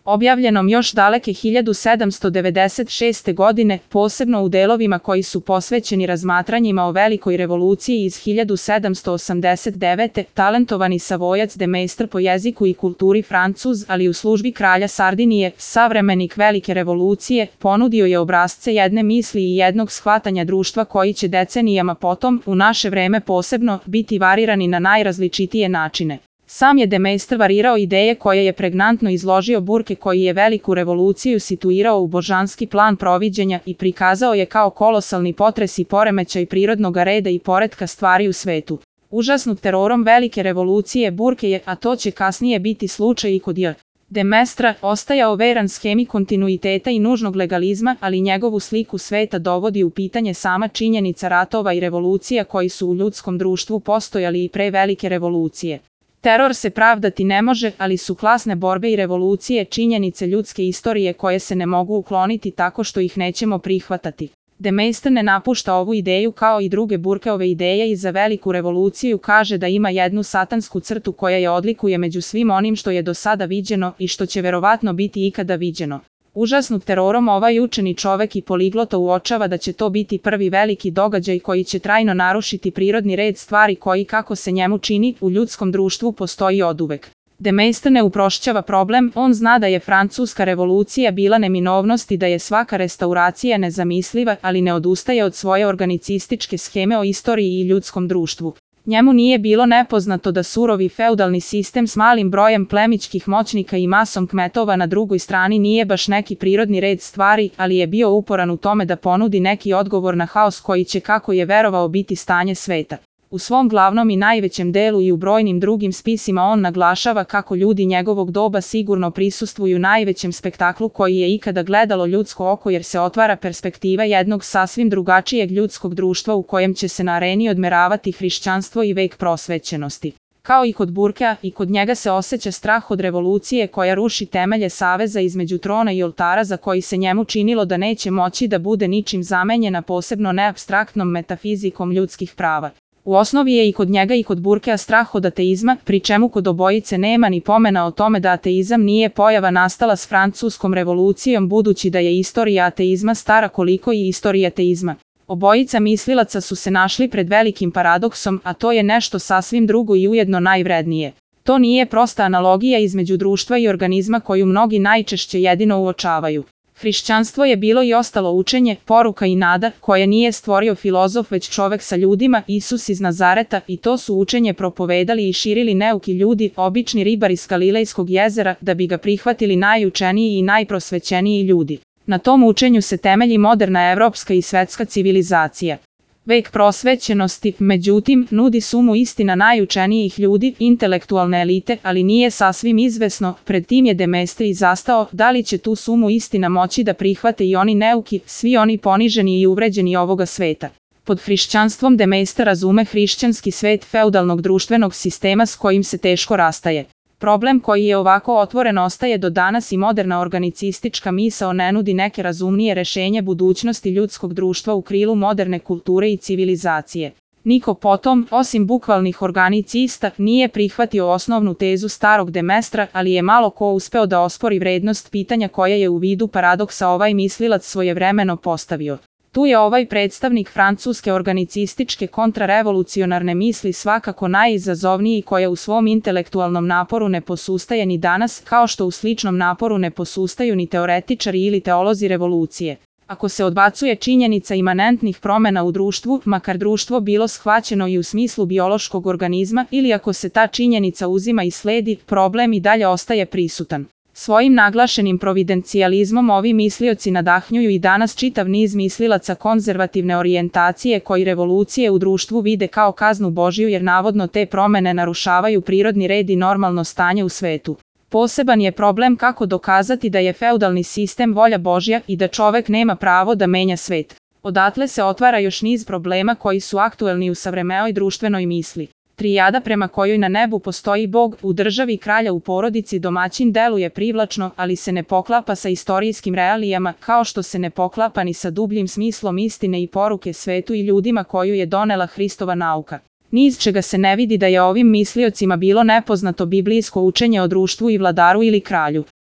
objavljenom još daleke 1796. godine, posebno u delovima koji su posvećeni razmatranjima o Velikoj revoluciji iz 1789. Talentovani Savojac de Maistre po jeziku i kulturi Francuz, ali u službi kralja Sardinije, savremenik Velike revolucije, ponudio je obrasce jedne misli i jednog shvatanja društva koji će decenijama potom, u naše vreme posebno, biti varirani na najrazličitije načine. Sam je de Maistre varirao ideje koje je pregnantno izložio Burke koji je Veliku revoluciju situirao u božanski plan proviđenja i prikazao je kao kolosalni potres i poremećaj prirodnog reda i poretka stvari u svetu. Užasnut terorom Velike revolucije Burke je, a to će kasnije biti slučaj i kod J. de Maistre, ostajao veran schemi kontinuiteta i nužnog legalizma, ali njegovu sliku sveta dovodi u pitanje sama činjenica ratova i revolucija koji su u ljudskom društvu postojali i pre Velike revolucije. Teror se pravdati ne može, ali su klasne borbe i revolucije činjenice ljudske istorije koje se ne mogu ukloniti tako što ih nećemo prihvatati. De Maistre ne napušta ovu ideju kao i druge Burkeove ideje i za Veliku revoluciju kaže da ima jednu satansku crtu koja je odlikuje među svim onim što je do sada viđeno i što će verovatno biti ikada viđeno. Užasnut terorom ovaj učeni čovek i poliglota uočava da će to biti prvi veliki događaj koji će trajno narušiti prirodni red stvari koji, kako se njemu čini, u ljudskom društvu postoji oduvek. De Maistre ne uprošćava problem, on zna da je Francuska revolucija bila neminovnost i da je svaka restauracija nezamisliva, ali ne odustaje od svoje organicističke scheme o istoriji i ljudskom društvu. Njemu nije bilo nepoznato da surovi feudalni sistem s malim brojem plemićkih moćnika i masom kmetova na drugoj strani nije baš neki prirodni red stvari, ali je bio uporan u tome da ponudi neki odgovor na haos koji će, kako je verovao, biti stanje sveta. U svom glavnom i najvećem delu i u brojnim drugim spisima on naglašava kako ljudi njegovog doba sigurno prisustvuju najvećem spektaklu koji je ikada gledalo ljudsko oko jer se otvara perspektiva jednog sasvim drugačijeg ljudskog društva u kojem će se na areni odmeravati hrišćanstvo i vek prosvećenosti. Kao i kod Burkea, i kod njega se osjeća strah od revolucije koja ruši temelje saveza između trona i oltara za koji se njemu činilo da neće moći da bude ničim zamenjena, posebno neapstraktnom metafizikom ljudskih prava. U osnovi je i kod njega i kod Burkea strah od ateizma, pri čemu kod obojice nema ni pomena o tome da ateizam nije pojava nastala s Francuskom revolucijom, budući da je istorija ateizma stara koliko i istorija ateizma. Obojica mislilaca su se našli pred velikim paradoksom, a to je nešto sasvim drugo i ujedno najvrednije. To nije prosta analogija između društva i organizma koju mnogi najčešće jedino uočavaju. Hrišćanstvo je bilo i ostalo učenje, poruka i nada, koje nije stvorio filozof već čovek sa ljudima, Isus iz Nazareta, i to su učenje propovedali i širili neuki ljudi, obični ribari s Galilejskog jezera, da bi ga prihvatili najučeniji i najprosvećeniji ljudi. Na tom učenju se temelji moderna evropska i svetska civilizacija. Vek prosvećenosti, međutim, nudi sumu istina najučenijih ljudi, intelektualne elite, ali nije sasvim izvesno, pred tim je de Maistre i zastao, da li će tu sumu istina moći da prihvate i oni neuki, svi oni poniženi i uvređeni ovoga sveta. Pod hrišćanstvom de Maistre razume hrišćanski svet feudalnog društvenog sistema s kojim se teško rastaje. Problem koji je ovako otvoren ostaje do danas i moderna organicistička misao ne nudi neke razumnije rešenje budućnosti ljudskog društva u krilu moderne kulture i civilizacije. Niko potom, osim bukvalnih organicista, nije prihvatio osnovnu tezu starog de Maistre, ali je malo ko uspeo da ospori vrednost pitanja koje je u vidu paradoksa ovaj mislilac svojevremeno postavio. Tu je ovaj predstavnik francuske organicističke kontrarevolucionarne misli svakako najizazovniji koja u svom intelektualnom naporu ne posustaje ni danas, kao što u sličnom naporu ne posustaju ni teoretičari ili teolozi revolucije. Ako se odbacuje činjenica imanentnih promena u društvu, makar društvo bilo shvaćeno i u smislu biološkog organizma, ili ako se ta činjenica uzima i sledi, problem i dalje ostaje prisutan. Svojim naglašenim providencijalizmom ovi mislioci nadahnjuju i danas čitav niz mislilaca konzervativne orijentacije koji revolucije u društvu vide kao kaznu Božju jer navodno te promene narušavaju prirodni red i normalno stanje u svetu. Poseban je problem kako dokazati da je feudalni sistem volja Božja i da čovek nema pravo da menja svet. Odatle se otvara još niz problema koji su aktuelni u savremenoj društvenoj misli. Trijada prema kojoj na nebu postoji Bog, u državi kralja, u porodici domaćin deluje privlačno, ali se ne poklapa sa istorijskim realijama, kao što se ne poklapa ni sa dubljim smislom istine i poruke svetu i ljudima koju je donela Hristova nauka. Ni iz čega se ne vidi da je ovim misliocima bilo nepoznato biblijsko učenje o društvu i vladaru ili kralju.